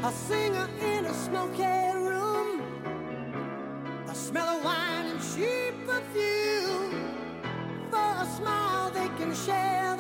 A singer in a smoky room, the smell of wine and cheap perfume. For a smile they can share